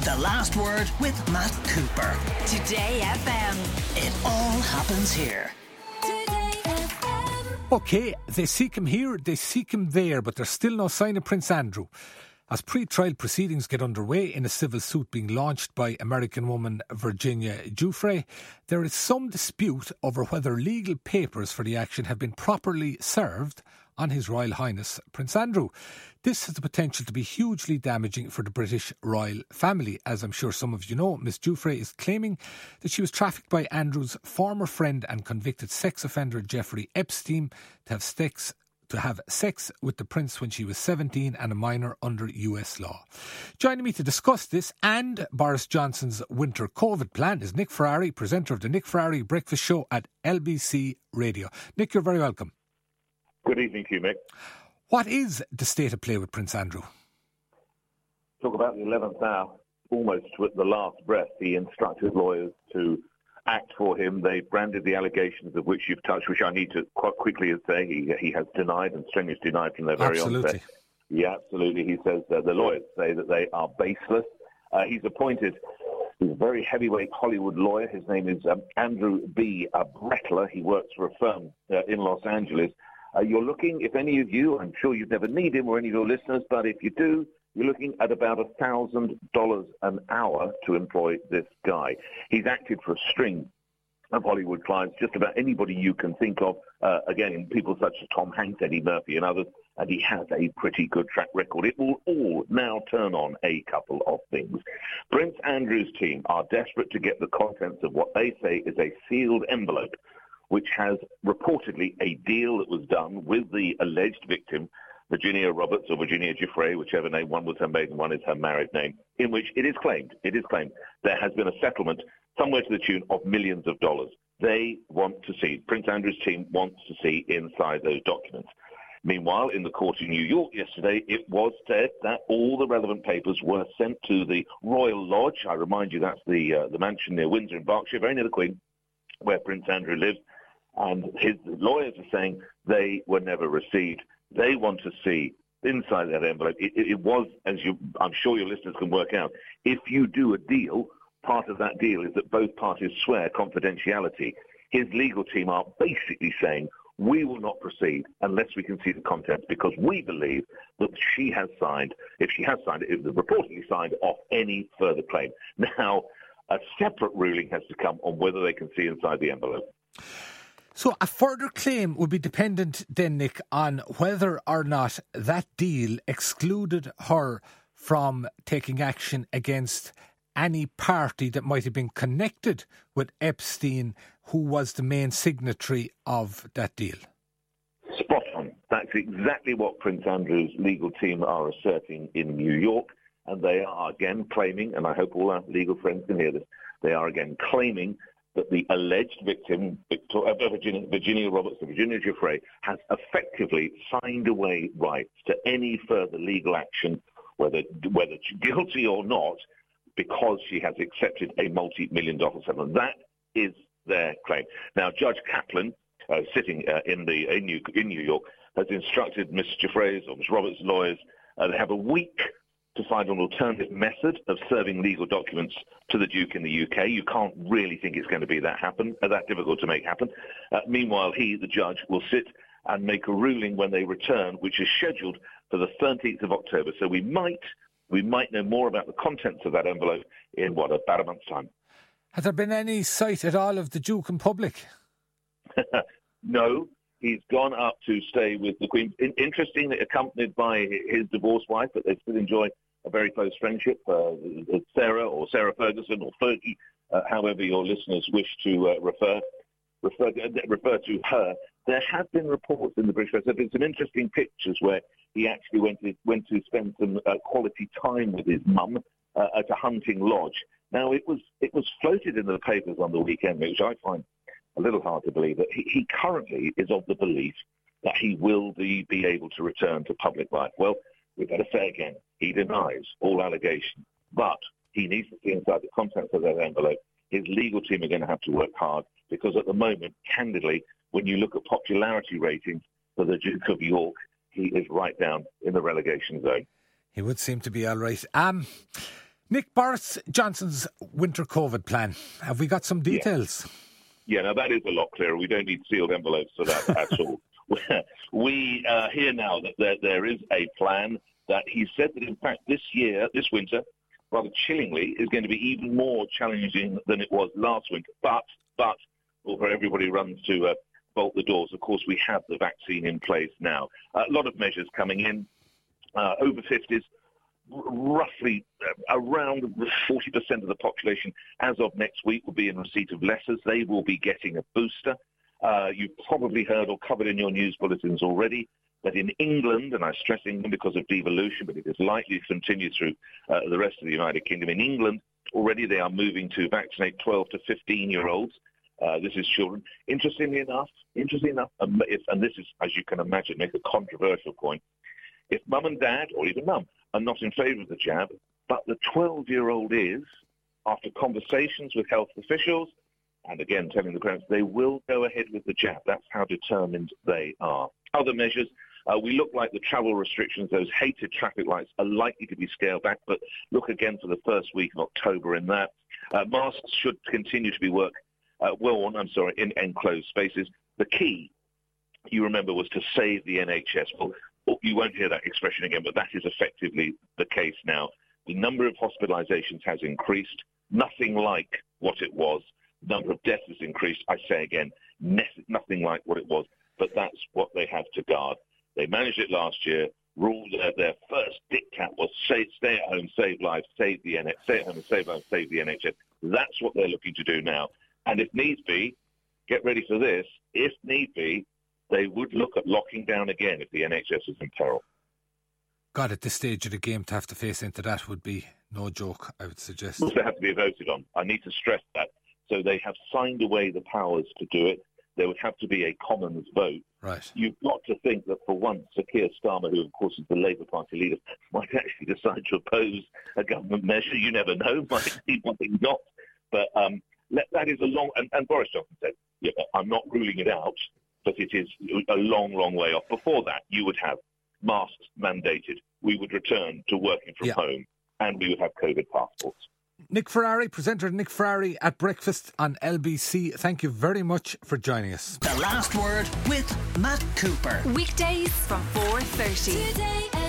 The Last Word with Matt Cooper. Today FM. It all happens here. Today FM. OK, they seek him here, they seek him there, but there's still no sign of Prince Andrew. As pre-trial proceedings get underway in a civil suit being launched by American woman Virginia Giuffre, there is some dispute over whether legal papers for the action have been properly served on His Royal Highness Prince Andrew. This has the potential to be hugely damaging for the British royal family. As I'm sure some of you know, Miss Giuffre is claiming that she was trafficked by Andrew's former friend and convicted sex offender Jeffrey Epstein to have sex with the Prince when she was 17 and a minor under US law. Joining me to discuss this and Boris Johnson's winter COVID plan is Nick Ferrari, presenter of the Nick Ferrari Breakfast Show at LBC Radio. Nick, you're very welcome. Good evening to you, Mick. What is the state of play with Prince Andrew? Talk about the 11th hour, almost with the last breath. He instructed lawyers to act for him. They branded the allegations of which you've touched, which I need to quite quickly say he has denied and strenuously denied from their very onset. Yeah, absolutely. He says the lawyers say that they are baseless. He's appointed. He's a very heavyweight Hollywood lawyer. His name is Andrew B. Brettler. He works for a firm in Los Angeles. You're looking, if any of you, I'm sure you'd never need him or any of your listeners, but if you do, you're looking at about $1,000 an hour to employ this guy. He's acted for a string of Hollywood clients, just about anybody you can think of. Again, people such as Tom Hanks, Eddie Murphy and others, and he has a pretty good track record. It will all now turn on a couple of things. Prince Andrew's team are desperate to get the contents of what they say is a sealed envelope, which has reportedly a deal that was done with the alleged victim, Virginia Roberts or Virginia Giuffre, whichever name, one was her maiden, one is her married name, in which it is claimed there has been a settlement somewhere to the tune of millions of dollars. They want to see, Prince Andrew's team wants to see inside those documents. Meanwhile, in the court in New York yesterday, it was said that all the relevant papers were sent to the Royal Lodge. I remind you, that's the mansion near Windsor in Berkshire, very near the Queen, where Prince Andrew lives. And his lawyers are saying they were never received. They want to see inside that envelope. It was, I'm sure your listeners can work out, if you do a deal, part of that deal is that both parties swear confidentiality. His legal team are basically saying, we will not proceed unless we can see the contents, because we believe that she has signed, if she has signed it, it was reportedly signed off any further claim. Now, a separate ruling has to come on whether they can see inside the envelope. So a further claim would be dependent then, Nick, on whether or not that deal excluded her from taking action against any party that might have been connected with Epstein, who was the main signatory of that deal. Spot on. That's exactly what Prince Andrew's legal team are asserting in New York. And they are again claiming, and I hope all our legal friends can hear this, they are again claiming that the alleged victim, Virginia Roberts, Virginia Giuffre, has effectively signed away rights to any further legal action, whether guilty or not, because she has accepted a multi-million-dollar settlement. That is their claim. Now, Judge Kaplan, sitting in New York, has instructed Ms. Giuffre's or Ms. Roberts' lawyers they have a week to find an alternative method of serving legal documents to the Duke in the UK. You can't really think it's going to be that difficult to make happen. Meanwhile, he, the judge, will sit and make a ruling when they return, which is scheduled for the 13th of October. So we might know more about the contents of that envelope in, about a month's time. Has there been any sight at all of the Duke in public? No. He's gone up to stay with the Queen. Interestingly, accompanied by his divorced wife, but they still enjoy a very close friendship. Sarah Ferguson, or Fergie, however your listeners wish to refer to her. There have been reports in the British press. There have been some interesting pictures where he actually went to spend some quality time with his mum at a hunting lodge. Now, it was floated in the papers on the weekend, which I find a little hard to believe, that he currently is of the belief that he will be able to return to public life. Well, we've got to say again, he denies all allegations, but he needs to see inside the contents of that envelope. His legal team are going to have to work hard, because at the moment, candidly, when you look at popularity ratings for the Duke of York, he is right down in the relegation zone. He would seem to be all right. Nick, Boris Johnson's winter COVID plan. Have we got some details? Yeah, now that is a lot clearer. We don't need sealed envelopes for that at all. We hear now that there is a plan that he said that, in fact, this winter, rather chillingly, is going to be even more challenging than it was last winter. But before everybody runs to bolt the doors, of course, we have the vaccine in place now. A lot of measures coming in. Over 50s, roughly around 40% of the population as of next week will be in receipt of letters. They will be getting a booster. You've probably heard or covered in your news bulletins already that in England, and I stress England because of devolution, but it is likely to continue through the rest of the United Kingdom. In England, already they are moving to vaccinate 12 to 15-year-olds. This is children. Interestingly enough, and this is, as you can imagine, make a controversial point, if mum and dad, or even mum, are not in favour of the jab, but the 12-year-old is, after conversations with health officials, and again telling the parents, they will go ahead with the jab. That's how determined they are. Other measures, we look like the travel restrictions, those hated traffic lights, are likely to be scaled back, but look again for the first week of October in that. Masks should continue to be worn in enclosed spaces. The key, you remember, was to save the NHS. Well, you won't hear that expression again, but that is effectively the case now. The number of hospitalizations has increased, nothing like what it was. The number of deaths has increased. I say again, nothing like what it was, but that's what they have to guard. They managed it last year. Ruled their first diktat was stay at home, save lives, stay at home and save lives, save the NHS. That's what they're looking to do now. And if needs be, get ready for this, if need be, they would look at locking down again if the NHS is in peril. God, at this stage of the game, to have to face into that would be no joke, I would suggest. Also have to be voted on. I need to stress that. So they have signed away the powers to do it. There would have to be a Commons vote. Right. You've got to think that for once, Sir Keir Starmer, who of course is the Labour Party leader, might actually decide to oppose a government measure. You never know, might not. But that is a long... And Boris Johnson said, yeah, I'm not ruling it out, but it is a long, long way off. Before that, you would have masks mandated. We would return to working from home, and we would have COVID passports. Nick Ferrari, presenter Nick Ferrari at Breakfast on LBC. Thank you very much for joining us. The Last Word with Matt Cooper. Weekdays from 4:30. Today